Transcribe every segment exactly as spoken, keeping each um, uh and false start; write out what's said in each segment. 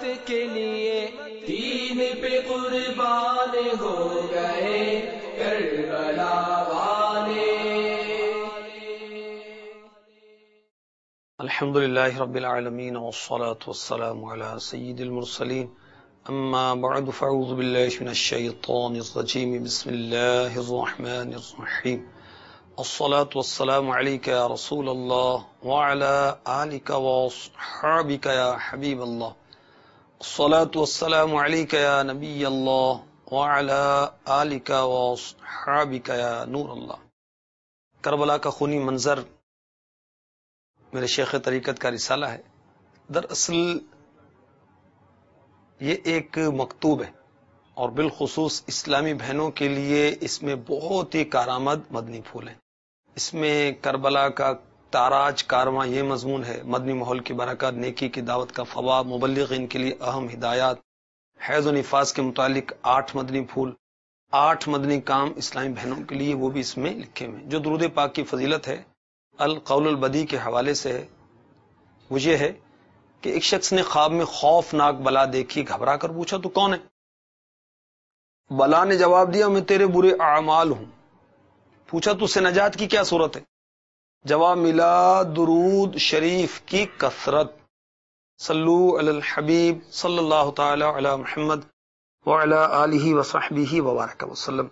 امت کے لیے دین پہ قربان ہو گئے کربلا والے. الحمد للہ رب العالمین والصلاة والسلام علی سید المرسلین اما بعد فاعوذ باللہ من الشیطان الرجیم بسم اللہ الرحمن الرحیم الصلاة والسلام علیک یا رسول اللہ وعلی آلک واصحابک یا حبیب اللہ الصلاة والسلام علیک یا نبی اللہ وعلی آلک واصحابک یا نور اللہ. کربلا کا خونی منظر میرے شیخ طریقت کا رسالہ ہے. دراصل یہ ایک مکتوب ہے اور بالخصوص اسلامی بہنوں کے لیے اس میں بہت ہی کارآمد مدنی پھول ہیں. اس میں کربلا کا تاراج کارواں یہ مضمون ہے، مدنی ماحول کی برکات، نیکی کی دعوت کا ثواب، مبلغین کے لیے اہم ہدایات، حیض و نفاس کے متعلق آٹھ مدنی پھول، آٹھ مدنی کام اسلامی بہنوں کے لیے وہ بھی اس میں لکھے ہوئے ہیں. جو درود پاک کی فضیلت ہے القول البدی کے حوالے سے ہے، وہ یہ ہے کہ ایک شخص نے خواب میں خوفناک بلا دیکھی، گھبرا کر پوچھا تو کون ہے؟ بلا نے جواب دیا میں تیرے برے اعمال ہوں. پوچھا تو سے نجات کی کیا صورت ہے؟ جواب ملا درود شریف کی کثرت. صلو علی الحبیب صلی اللہ تعالی علی محمد وعلی آلہ وصحبہ وبارک وسلم.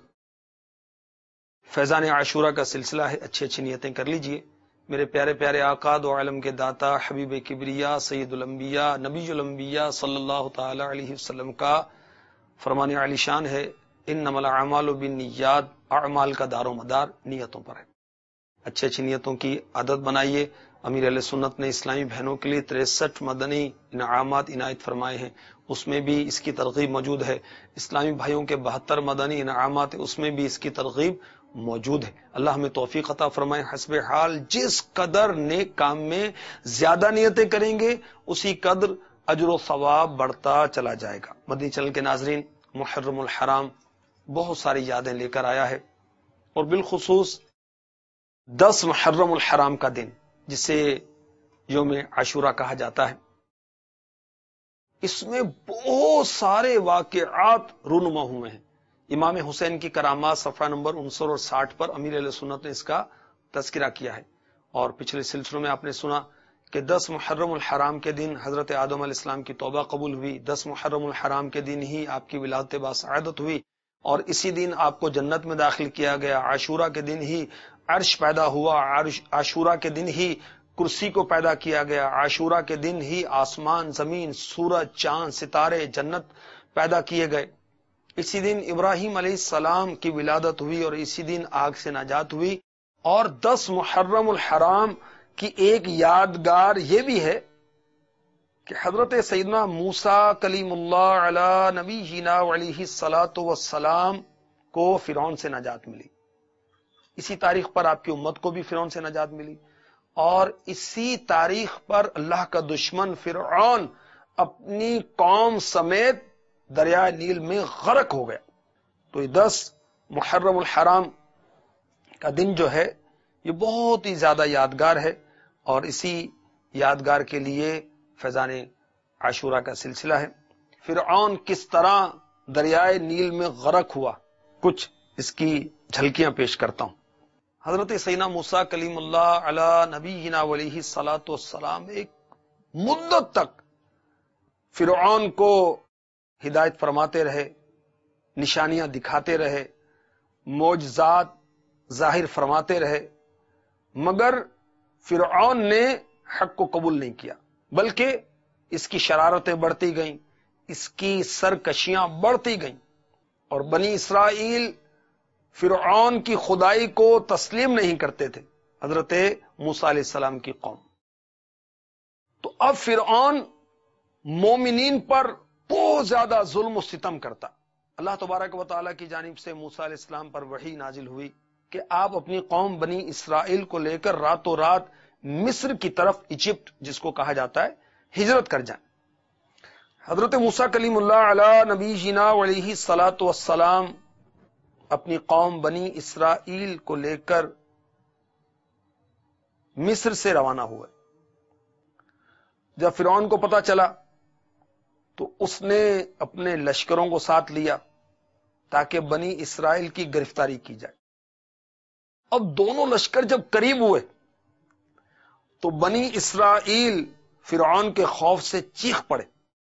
فیضان عاشورہ کا سلسلہ ہے، اچھی اچھی نیتیں کر لیجئے. میرے پیارے پیارے آقا دو عالم کے داتا حبیب کبریا سید الانبیاء نبی الانبیاء صلی اللہ تعالی علیہ وسلم کا فرمان علی شان ہے انما الاعمال بالنیات، اعمال کا دار و مدار نیتوں پر ہے. اچھی اچھی نیتوں کی عادت بنائیے. امیر اہل سنت نے اسلامی بہنوں کے لیے تریسٹھ مدنی انعامات عنایت فرمائے ہیں، اس میں بھی اس کی ترغیب موجود ہے. اسلامی بھائیوں کے بہتر مدنی انعامات، اس میں بھی اس کی ترغیب موجود ہے. اللہ ہمیں توفیق عطا فرمائے. حسب حال جس قدر نیک کام میں زیادہ نیتیں کریں گے اسی قدر اجر و ثواب بڑھتا چلا جائے گا. مدنی چینل کے ناظرین، محرم الحرام بہت ساری یادیں لے کر آیا ہے، اور بالخصوص دس محرم الحرام کا دن جسے یوم عاشورہ کہا جاتا ہے، اس میں بہت سارے واقعات رونما ہوئے ہیں. امام حسین کی کرامات صفحہ نمبر انسٹھ اور ساٹھ پر امیر اہل سنت نے اس کا تذکرہ کیا ہے. اور پچھلے سلسلوں میں آپ نے سنا کہ دس محرم الحرام کے دن حضرت آدم علیہ السلام کی توبہ قبول ہوئی، دس محرم الحرام کے دن ہی آپ کی ولادت باسعادت ہوئی، اور اسی دن آپ کو جنت میں داخل کیا گیا. عاشورہ کے دن ہی عرش پیدا ہوا، عاشورہ کے دن ہی کرسی کو پیدا کیا گیا، عاشورہ کے دن ہی آسمان، زمین، سورج، چاند، ستارے، جنت پیدا کیے گئے. اسی دن ابراہیم علیہ السلام کی ولادت ہوئی اور اسی دن آگ سے نجات ہوئی. اور دس محرم الحرام کی ایک یادگار یہ بھی ہے کہ حضرت سیدنا موسیٰ کلیم اللہ علی نبینا علیہ الصلاۃ والسلام کو فرعون سے نجات ملی. اسی تاریخ پر آپ کی امت کو بھی فرعون سے نجات ملی، اور اسی تاریخ پر اللہ کا دشمن فرعون اپنی قوم سمیت دریائے نیل میں غرق ہو گیا. تو یہ دس محرم الحرام کا دن جو ہے یہ بہت ہی زیادہ یادگار ہے، اور اسی یادگار کے لیے فیضان عاشورہ کا سلسلہ ہے. فرعون کس طرح دریائے نیل میں غرق ہوا، کچھ اس کی جھلکیاں پیش کرتا ہوں. حضرت سیدنا موسیٰ کلیم اللہ علی نبینا علیہ الصلاۃ والسلام ایک مدت تک فرعون کو ہدایت فرماتے رہے، نشانیاں دکھاتے رہے، معجزات ظاہر فرماتے رہے، مگر فرعون نے حق کو قبول نہیں کیا، بلکہ اس کی شرارتیں بڑھتی گئیں، اس کی سرکشیاں بڑھتی گئیں، اور بنی اسرائیل فرعون کی خدائی کو تسلیم نہیں کرتے تھے، حضرت موسیٰ علیہ السلام کی قوم. تو اب فرعون مومنین پر بہت زیادہ ظلم و ستم کرتا. اللہ تبارک و تعالیٰ کی جانب سے موسیٰ علیہ السلام پر وحی نازل ہوئی کہ آپ اپنی قوم بنی اسرائیل کو لے کر راتوں رات مصر کی طرف، ایجپٹ جس کو کہا جاتا ہے، ہجرت کر جائیں. حضرت موسیٰ کلیم اللہ علی نبی جینا علیہ الصلاۃ والسلام اپنی قوم بنی اسرائیل کو لے کر مصر سے روانہ ہوئے. جب فرعون کو پتا چلا تو اس نے اپنے لشکروں کو ساتھ لیا تاکہ بنی اسرائیل کی گرفتاری کی جائے۔ اب دونوں لشکر جب قریب ہوئے تو بنی اسرائیل فرعون کے خوف سے چیخ پڑے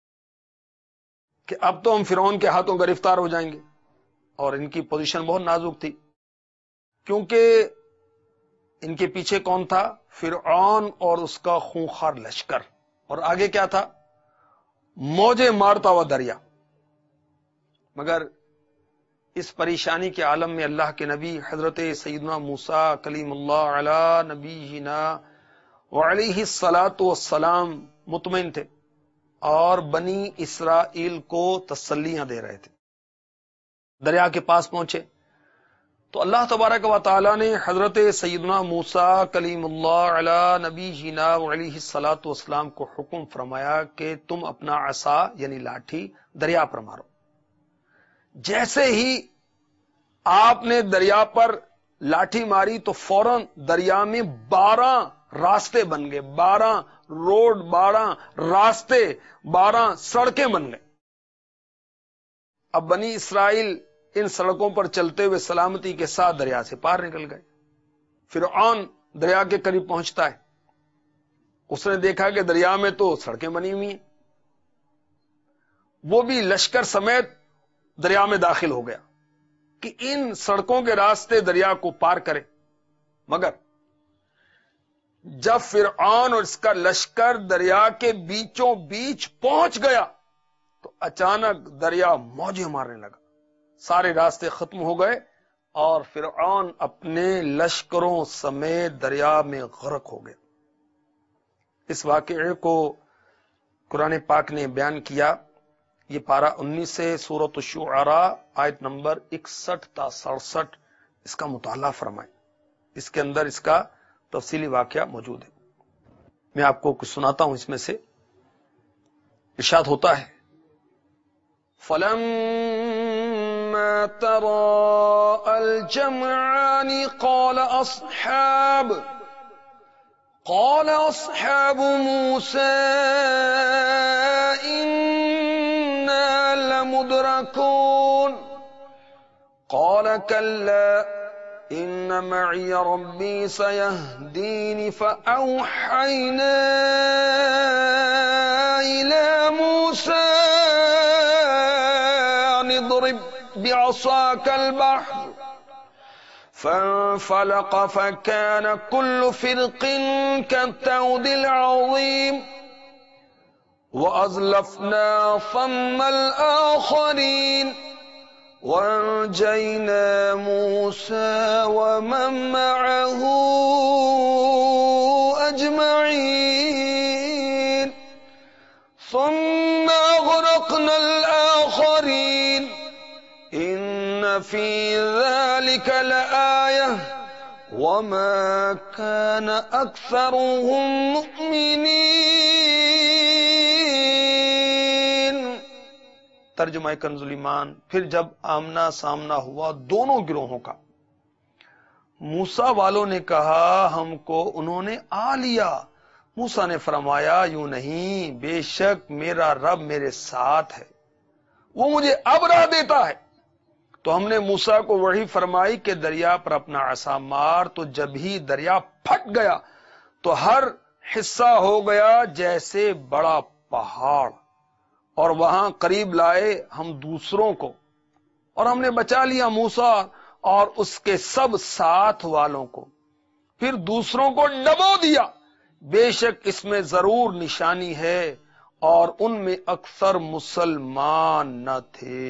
کہ اب تو ہم فرعون کے ہاتھوں گرفتار ہو جائیں گے، اور ان کی پوزیشن بہت نازک تھی کیونکہ ان کے پیچھے کون تھا؟ فرعون اور اس کا خونخوار لشکر، اور آگے کیا تھا؟ موجیں مارتا ہوا دریا۔ مگر اس پریشانی کے عالم میں اللہ کے نبی حضرت سیدنا موسیٰ کلیم اللہ علی نبینا وعلیہ الصلاۃ والسلام مطمئن تھے اور بنی اسرائیل کو تسلیاں دے رہے تھے۔ دریا کے پاس پہنچے تو اللہ تبارک و تعالی نے حضرت سیدنا موسیٰ کلیم اللہ علی نبینا وعلیہ الصلاۃ والسلام کو حکم فرمایا کہ تم اپنا عصا یعنی لاٹھی دریا پر مارو۔ جیسے ہی آپ نے دریا پر لاٹھی ماری تو فوراً دریا میں بارہ راستے بن گئے، بارہ روڈ، بارہ راستے، بارہ سڑکیں بن گئے۔ اب بنی اسرائیل ان سڑکوں پر چلتے ہوئے سلامتی کے ساتھ دریا سے پار نکل گئے۔ فرعون دریا کے قریب پہنچتا ہے، اس نے دیکھا کہ دریا میں تو سڑکیں بنی ہوئی ہیں، وہ بھی لشکر سمیت دریا میں داخل ہو گیا کہ ان سڑکوں کے راستے دریا کو پار کرے۔ مگر جب فرعون اور اس کا لشکر دریا کے بیچوں بیچ پہنچ گیا تو اچانک دریا موجیں مارنے لگا، سارے راستے ختم ہو گئے اور فرعون اپنے لشکروں سمیت دریا میں غرق ہو گیا۔ اس واقعے کو قرآن پاک نے بیان کیا، یہ پارہ انیس سے سورۃ الشعراء آیت نمبر اکسٹھ تا سڑسٹھ، اس کا مطالعہ فرمائیں، اس کے اندر اس کا تفصیلی واقعہ موجود ہے۔ میں آپ کو کچھ سناتا ہوں اس میں سے۔ ارشاد ہوتا ہے فَلَمَّا تَرَاءَى الْجَمْعَانِ قَالَ أَصْحَابُ قَالَ أَصْحَابُ مُوسَىٰ إِنَّا لَمُدْرَكُونَ قَالَ كَلَّا إِنَّ مَعِيَ رَبِّي سَيَهْدِينِ فَأَوْحَيْنَا إِلَى مُوسَىٰ أَنِ اضْرِب بِّعَصَاكَ الْبَحْرَ فانفلق فكان كل فرق كالطود العظيم وأزلفنا ثم الآخرين وأنجينا موسى ومن معه أجمعين ثم أغرقنا الآخرين إن في ذلك لآية وما كان أكثرهم مؤمنين۔ ترجمہ کنز الایمان۔ پھر جب آمنا سامنا ہوا دونوں گروہوں کا، موسیٰ والوں نے کہا ہم کو انہوں نے آ لیا، موسیٰ نے فرمایا یوں نہیں، بے شک میرا رب میرے ساتھ ہے، وہ مجھے اب راہ دیتا ہے۔ تو ہم نے موسیٰ کو وحی فرمائی کہ دریا پر اپنا عصا مار، تو جب ہی دریا پھٹ گیا تو ہر حصہ ہو گیا جیسے بڑا پہاڑ، اور وہاں قریب لائے ہم دوسروں کو، اور ہم نے بچا لیا موسیٰ اور اس کے سب ساتھ والوں کو، پھر دوسروں کو ڈبو دیا، بے شک اس میں ضرور نشانی ہے اور ان میں اکثر مسلمان نہ تھے۔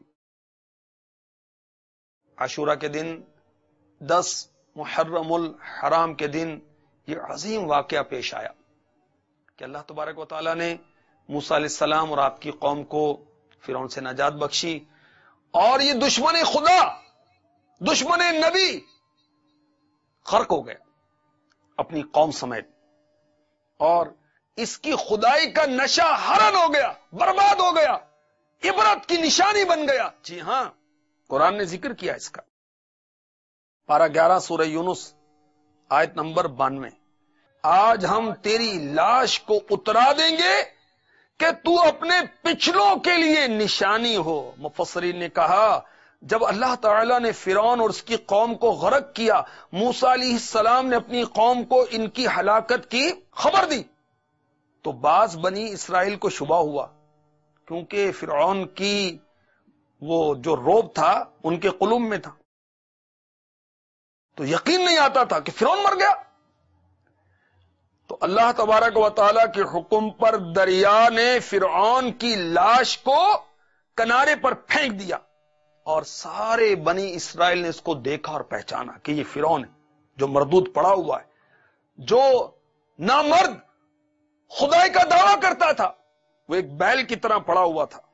عاشورہ کے دن، دس محرم الحرام کے دن، یہ عظیم واقعہ پیش آیا کہ اللہ تبارک و تعالی نے موسیٰ علیہ السلام اور آپ کی قوم کو فرعون سے نجات بخشی، اور یہ دشمن خدا، دشمن نبی غرق ہو گیا اپنی قوم سمیت، اور اس کی خدائی کا نشہ حرن ہو گیا، برباد ہو گیا، عبرت کی نشانی بن گیا۔ جی ہاں، قرآن نے ذکر کیا اس کا۔ پارہ گیارہ سورہ یونس آیت نمبر بانوے، آج ہم تیری لاش کو اترا دیں گے کہ تو اپنے پچھلوں کے لیے نشانی ہو۔ مفسرین نے کہا جب اللہ تعالیٰ نے فرعون اور اس کی قوم کو غرق کیا، موسیٰ علیہ السلام نے اپنی قوم کو ان کی ہلاکت کی خبر دی، تو بعض بنی اسرائیل کو شبہ ہوا، کیونکہ فرعون کی وہ جو روب تھا ان کے قلوب میں تھا، تو یقین نہیں آتا تھا کہ فرعون مر گیا۔ تو اللہ تبارک و تعالیٰ کے حکم پر دریا نے فرعون کی لاش کو کنارے پر پھینک دیا، اور سارے بنی اسرائیل نے اس کو دیکھا اور پہچانا کہ یہ فرعون ہے جو مردود پڑا ہوا ہے، جو نامرد خدائی کا دعویٰ کرتا تھا، وہ ایک بیل کی طرح پڑا ہوا تھا۔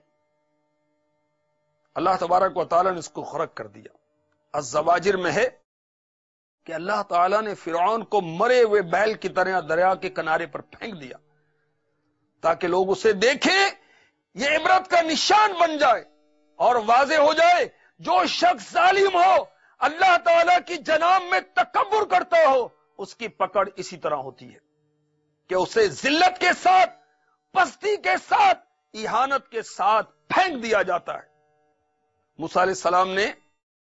اللہ تبارک و تعالیٰ نے اس کو غرق کر دیا۔ الزواجر میں ہے کہ اللہ تعالیٰ نے فرعون کو مرے ہوئے بیل کی طرح دریا کے کنارے پر پھینک دیا تاکہ لوگ اسے دیکھیں، یہ عبرت کا نشان بن جائے اور واضح ہو جائے جو شخص ظالم ہو، اللہ تعالیٰ کی جناب میں تکبر کرتا ہو، اس کی پکڑ اسی طرح ہوتی ہے کہ اسے ذلت کے ساتھ، پستی کے ساتھ، اہانت کے ساتھ پھینک دیا جاتا ہے۔ موسیٰ علیہ السلام نے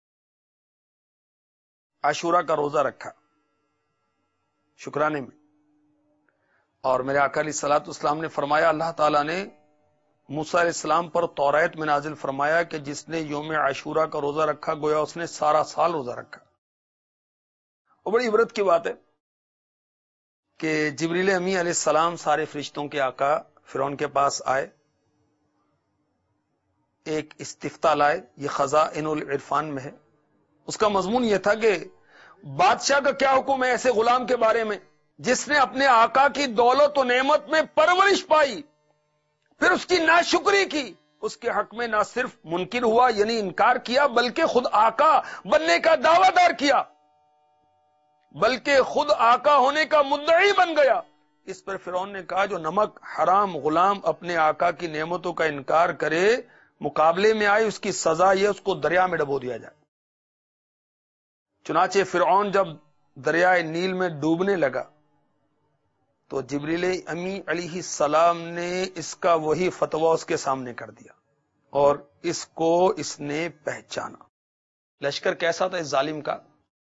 عاشورہ کا روزہ رکھا شکرانے میں، اور میرے آقا علیہ الصلوۃ والسلام نے فرمایا، اللہ تعالیٰ نے موسیٰ علیہ السلام پر توریت میں نازل فرمایا کہ جس نے یوم عاشورہ کا روزہ رکھا گویا اس نے سارا سال روزہ رکھا۔ اور بڑی عبرت کی بات ہے کہ جبریل امی علیہ السلام سارے فرشتوں کے آقا فرعون کے پاس آئے، ایک استفتاء لائے، یہ خزائن العرفان میں ہے۔ اس کا مضمون یہ تھا کہ بادشاہ کا کیا حکم ہے ایسے غلام کے بارے میں جس نے اپنے آقا کی دولت و نعمت میں پرورش پائی، پھر اس کی ناشکری کی، اس کے حق میں نہ صرف منکر ہوا یعنی انکار کیا، بلکہ خود آقا بننے کا دعویٰ دار کیا، بلکہ خود آقا ہونے کا مدعی بن گیا۔ اس پر فرعون نے کہا جو نمک حرام غلام اپنے آقا کی نعمتوں کا انکار کرے، مقابلے میں آئے اس کی سزا یہ اس کو دریا میں ڈبو دیا جائے۔ چنانچہ فرعون جب دریائے نیل میں ڈوبنے لگا تو جبریل امی علیہ السلام نے اس کا وہی فتویٰ اس کے سامنے کر دیا، اور اس کو اس نے پہچانا۔ لشکر کیسا تھا اس ظالم کا؟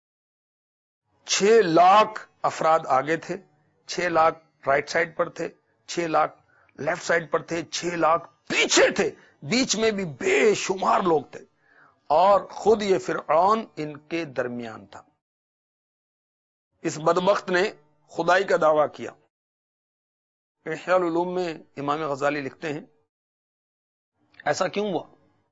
چھ لاکھ افراد آگے تھے، چھ لاکھ رائٹ سائڈ پر تھے، چھ لاکھ لیفٹ سائڈ پر تھے، چھ لاکھ پیچھے تھے، بیچ میں بھی بے شمار لوگ تھے، اور خود یہ فرعون ان کے درمیان تھا۔ اس بدبخت نے خدائی کا دعویٰ کیا۔ احیاء العلوم میں امام غزالی لکھتے ہیں ایسا کیوں ہوا؟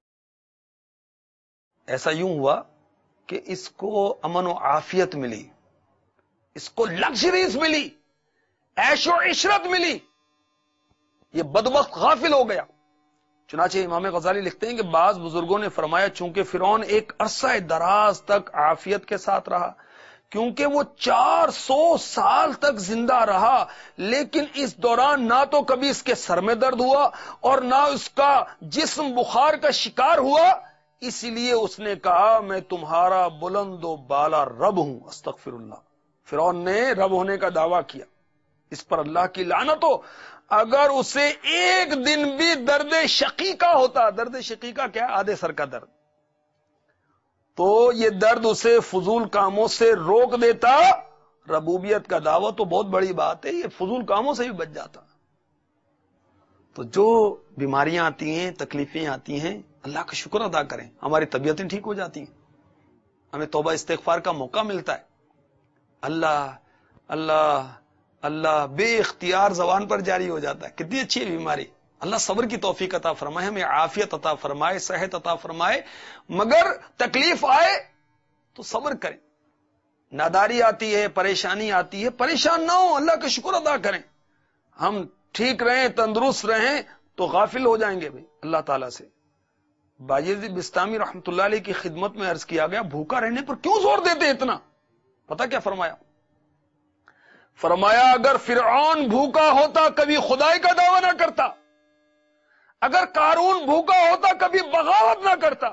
ایسا یوں ہوا کہ اس کو امن و عافیت ملی، اس کو لگژریز ملی، عیش و عشرت ملی، یہ بدبخت غافل ہو گیا۔ چنانچہ امام غزالی لکھتے ہیں کہ بعض بزرگوں نے فرمایا چونکہ فرعون ایک عرصہ دراز تک عافیت کے ساتھ رہا، کیونکہ وہ چار سو سال تک زندہ رہا، لیکن اس دوران نہ تو کبھی اس کے سر میں درد ہوا اور نہ اس کا جسم بخار کا شکار ہوا، اسی لیے اس نے کہا میں تمہارا بلند و بالا رب ہوں، استغفر اللہ۔ فرعون نے رب ہونے کا دعویٰ کیا، اس پر اللہ کی لعنت ہو۔ اگر اسے ایک دن بھی درد شقیقہ ہوتا، درد شقیقہ کیا؟ آدھے سر کا درد، تو یہ درد اسے فضول کاموں سے روک دیتا۔ ربوبیت کا دعویٰ تو بہت بڑی بات ہے، یہ فضول کاموں سے بھی بچ جاتا۔ تو جو بیماریاں آتی ہیں، تکلیفیں آتی ہیں، اللہ کا شکر ادا کریں، ہماری طبیعتیں ٹھیک ہو جاتی ہیں، ہمیں توبہ استغفار کا موقع ملتا ہے۔ اللہ اللہ اللہ بے اختیار زبان پر جاری ہو جاتا ہے، کتنی اچھی ہے بیماری۔ اللہ صبر کی توفیق عطا فرمائے، ہمیں عافیت عطا فرمائے، صحت عطا فرمائے، مگر تکلیف آئے تو صبر کریں۔ ناداری آتی ہے، پریشانی آتی ہے، پریشان نہ ہو، اللہ کا شکر ادا کریں۔ ہم ٹھیک رہیں، تندرست رہیں تو غافل ہو جائیں گے بھائی اللہ تعالیٰ سے۔ باجد بستامی رحمت اللہ علیہ کی خدمت میں عرض کیا گیا بھوکا رہنے پر کیوں زور دیتے اتنا؟ پتہ کیا فرمایا؟ فرمایا اگر فرعون بھوکا ہوتا کبھی خدائی کا دعویٰ نہ کرتا، اگر قارون بھوکا ہوتا کبھی بغاوت نہ کرتا،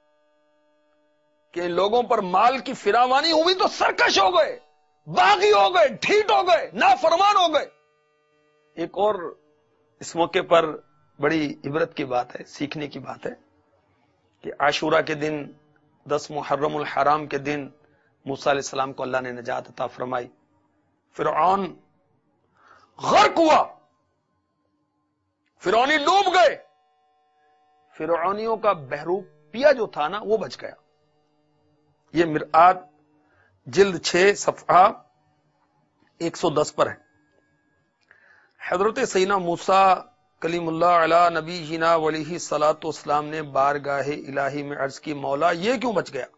کہ لوگوں پر مال کی فراوانی ہوئی تو سرکش ہو گئے، باغی ہو گئے، ڈھیٹ ہو گئے، نافرمان ہو گئے۔ ایک اور اس موقع پر بڑی عبرت کی بات ہے، سیکھنے کی بات ہے کہ عاشورہ کے دن، دس محرم الحرام کے دن موسیٰ علیہ السلام کو اللہ نے نجات عطا فرمائی. فرعون غرق ہوا، فرعونی ڈوب گئے، فرعونیوں کا بہروپیہ جو تھا نا وہ بچ گیا. یہ مرآت جلد چھ صفحہ ایک سو دس پر ہے. حضرت سیدنا موسیٰ کلیم اللہ علی نبی جینا علیہ الصلوۃ والسلام نے بارگاہ الہی میں عرض کی، مولا یہ کیوں بچ گیا؟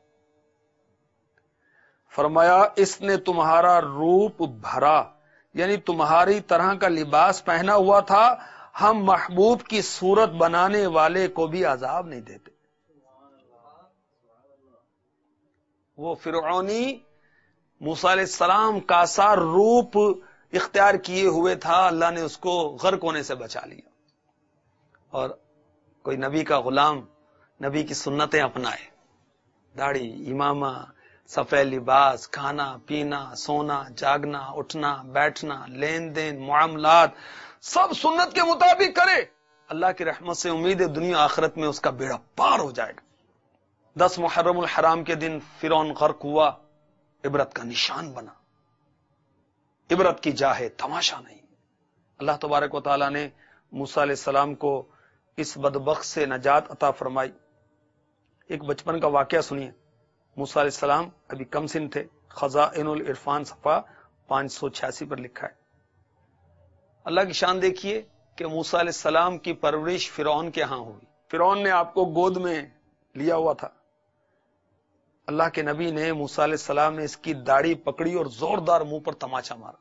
فرمایا اس نے تمہارا روپ بھرا، یعنی تمہاری طرح کا لباس پہنا ہوا تھا، ہم محبوب کی صورت بنانے والے کو بھی عذاب نہیں دیتے. وہ فرعونی موسیٰ علیہ السلام کا سا روپ اختیار کیے ہوئے تھا، اللہ نے اس کو غرق ہونے سے بچا لیا. اور کوئی نبی کا غلام نبی کی سنتیں اپنائے، داڑھی، امامہ، سفید لباس، کھانا پینا، سونا جاگنا، اٹھنا بیٹھنا، لین دین، معاملات سب سنت کے مطابق کرے، اللہ کی رحمت سے امید ہے دنیا آخرت میں اس کا بیڑا پار ہو جائے گا. دس محرم الحرام کے دن فرعون غرق ہوا، عبرت کا نشان بنا. عبرت کی جا ہے، تماشا نہیں. اللہ تبارک و تعالیٰ نے موسیٰ علیہ السلام کو اس بدبخت سے نجات عطا فرمائی. ایک بچپن کا واقعہ سنیے. موسیٰ علیہ السلام ابھی کم سن تھے. خزائن العرفان صفحہ پانچ سو چھیاسی پر لکھا ہے. اللہ کی شان دیکھیے کہ موسیٰ علیہ السلام کی پرورش فرعون کے ہاں ہوئی. فرعون نے آپ کو گود میں لیا ہوا تھا. اللہ کے نبی نے موسیٰ علیہ السلام نے اس کی داڑھی پکڑی اور زوردار منہ پر تماچا مارا.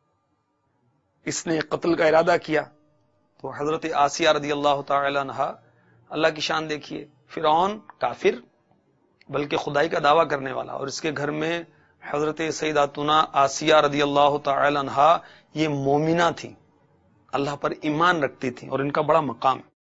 اس نے قتل کا ارادہ کیا تو حضرت آسیہ رضی اللہ تعالی عنہا، اللہ کی شان دیکھیے، فرعون کافر بلکہ خدائی کا دعویٰ کرنے والا، اور اس کے گھر میں حضرت سیداتنا آسیہ رضی اللہ تعالی عنہا یہ مومنہ تھیں، اللہ پر ایمان رکھتی تھیں اور ان کا بڑا مقام ہے.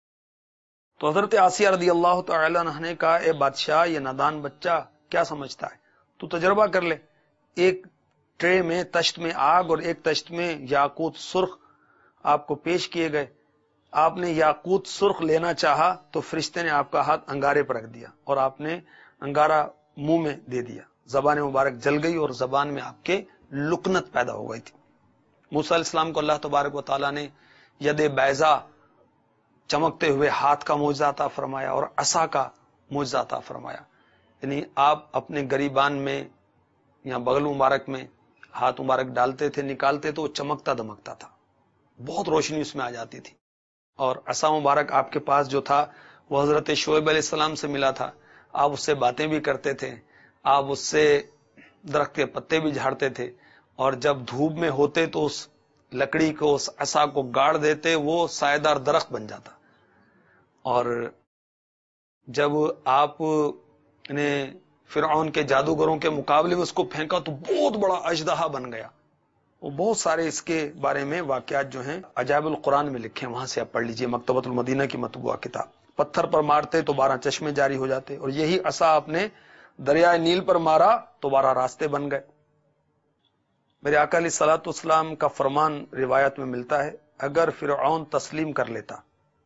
تو حضرت آسیہ رضی اللہ تعالی عنہ نے کہا، اے بادشاہ، یہ نادان بچہ کیا سمجھتا ہے، تو تجربہ کر لے. ایک ٹرے میں تشت میں آگ اور ایک تشت میں یاقوت سرخ آپ کو پیش کیے گئے. آپ نے یاقوت سرخ لینا چاہا تو فرشتے نے آپ کا ہاتھ انگارے پر رکھ دیا اور آپ نے انگارہ منہ میں دے دیا. زبان مبارک جل گئی اور زبان میں آپ کے لکنت پیدا ہو گئی تھی. موسیٰ علیہ السلام کو اللہ تبارک و تعالیٰ نے ید بیضا، چمکتے ہوئے ہاتھ کا معجزہ عطا فرمایا اور عصا کا معجزہ عطا فرمایا. یعنی آپ اپنے گریبان میں یا بغل مبارک میں ہاتھ مبارک ڈالتے تھے، نکالتے تو وہ چمکتا دمکتا تھا، بہت روشنی اس میں آ جاتی تھی. اور عصا مبارک آپ کے پاس جو تھا وہ حضرت شعیب علیہ السلام سے ملا تھا. آپ اس سے باتیں بھی کرتے تھے، آپ اس سے درخت کے پتے بھی جھاڑتے تھے، اور جب دھوپ میں ہوتے تو اس لکڑی کو، اس عصا کو گاڑ دیتے، وہ سایہ دار درخت بن جاتا. اور جب آپ نے فرعون کے جادوگروں کے مقابلے میں اس کو پھینکا تو بہت بڑا اژدہا بن گیا. وہ بہت سارے اس کے بارے میں واقعات جو ہیں عجائب القرآن میں لکھے ہیں، وہاں سے آپ پڑھ لیجئے، مکتبۃ المدینہ کی مطبوعہ کتاب. پتھر پر مارتے تو بارہ چشمے جاری ہو جاتے، اور یہی عصا آپ نے دریائے نیل پر مارا تو بارہ راستے بن گئے. میرے آقا علیہ الصلوۃ والسلام کا فرمان روایت میں ملتا ہے، اگر فرعون تسلیم کر لیتا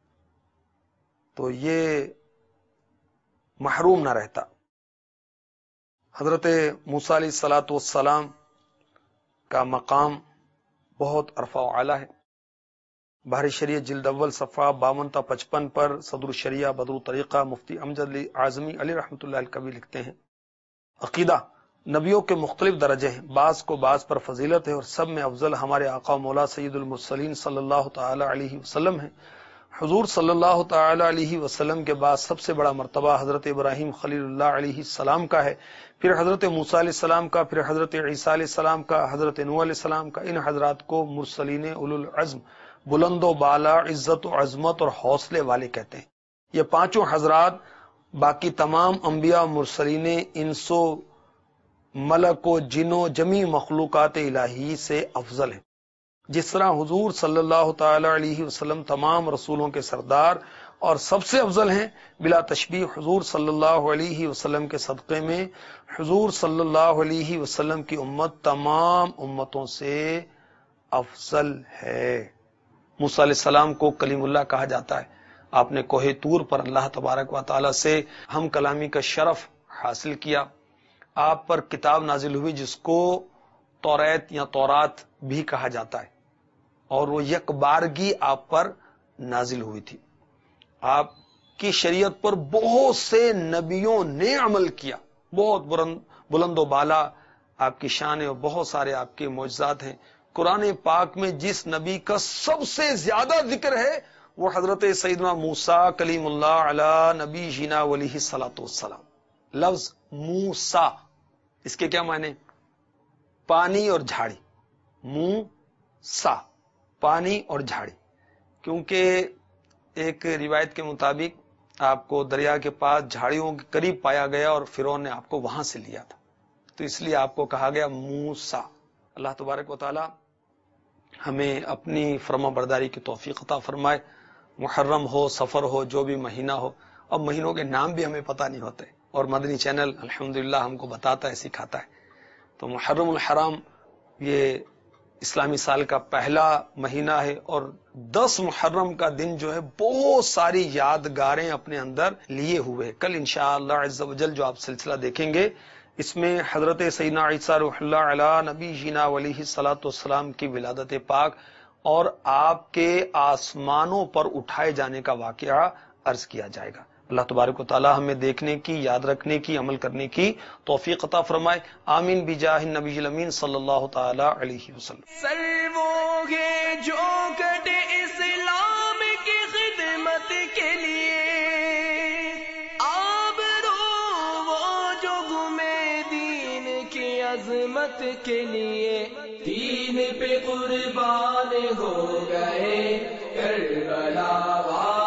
تو یہ محروم نہ رہتا. حضرت موسیٰ علیہ الصلوۃ والسلام کا مقام بہت ارفع و اعلیٰ ہے. بحر شریعت جلد اول صفحہ باون تا پچپن پر صدر الشریعہ بدر الطریقہ مفتی امجد علی اعظمی علی رحمۃ اللہ الکبی لکھتے ہیں، عقیدہ نبیوں کے مختلف درجے ہیں، بعض کو بعض پر فضیلت ہے، اور سب میں افضل ہمارے آقا مولا سید المرسلین صلی اللہ تعالی علیہ وسلم ہے. حضور صلی اللہ تعالی علیہ وسلم کے بعد سب سے بڑا مرتبہ حضرت ابراہیم خلیل اللہ علیہ السلام کا ہے، پھر حضرت موسیٰ علیہ السلام کا، پھر حضرت عیسیٰ علیہ السلام کا، حضرت نوح علیہ السلام کا. ان حضرات کو مرسلین اولو العزم، بلند و بالا، عزت و عظمت اور حوصلے والے کہتے ہیں. یہ پانچوں حضرات باقی تمام انبیاء مرسلین انس و ملک و جن و جمی مخلوقات الہی سے افضل ہیں. جس طرح حضور صلی اللہ تعالی علیہ وسلم تمام رسولوں کے سردار اور سب سے افضل ہیں، بلا تشبیہ حضور صلی اللہ علیہ وسلم کے صدقے میں حضور صلی اللہ علیہ وسلم کی امت تمام امتوں سے افضل ہے. موسیٰ علیہ السلام کو کلیم اللہ کہا جاتا ہے. آپ نے کوہ طور پر اللہ تبارک و تعالی سے ہم کلامی کا شرف حاصل کیا. آپ پر کتاب نازل ہوئی جس کو توریت یا تورات بھی کہا جاتا ہے، اور وہ یک بارگی آپ پر نازل ہوئی تھی. آپ کی شریعت پر بہت سے نبیوں نے عمل کیا. بہت بلند و بالا آپ کی شان ہے اور بہت سارے آپ کے معجزات ہیں. قرآن پاک میں جس نبی کا سب سے زیادہ ذکر ہے وہ حضرت سیدنا موسیٰ کلیم اللہ علی نبی جینا علیہ الصلوۃ والسلام. لفظ موسیٰ اس کے کیا معنی؟ پانی اور جھاڑی. موسیٰ پانی اور جھاڑی، کیونکہ ایک روایت کے مطابق آپ کو دریا کے پاس جھاڑیوں کے قریب پایا گیا اور فرعون نے آپ کو وہاں سے لیا تھا، تو اس لیے آپ کو کہا گیا موسیٰ. اللہ تبارک و تعالی ہمیں اپنی فرما برداری کی توفیق عطا فرمائے. محرم ہو، سفر ہو، جو بھی مہینہ ہو، اب مہینوں کے نام بھی ہمیں پتہ نہیں ہوتے اور مدنی چینل الحمدللہ ہم کو بتاتا ہے، سکھاتا ہے. تو محرم الحرام یہ اسلامی سال کا پہلا مہینہ ہے، اور دس محرم کا دن جو ہے بہت ساری یادگاریں اپنے اندر لیے ہوئے. کل انشاءاللہ عز و جل جو آپ سلسلہ دیکھیں گے اس میں حضرت سیدنا عیسیٰ روح اللہ علی نبی جینا علیہ الصلوۃ والسلام کی ولادت پاک اور آپ کے آسمانوں پر اٹھائے جانے کا واقعہ عرض کیا جائے گا. اللہ تبارک و تعالی ہمیں دیکھنے کی، یاد رکھنے کی، عمل کرنے کی توفیق عطا فرمائے. آمین بجاہ النبی الامین صلی اللہ تعالی علیہ وسلم. سرو گے جو کٹ اسلام کی خدمت کے لیے، آبرو وہ جو گمے دین کی عظمت کے لیے، دین پہ قربان ہو گئے کربلا والے.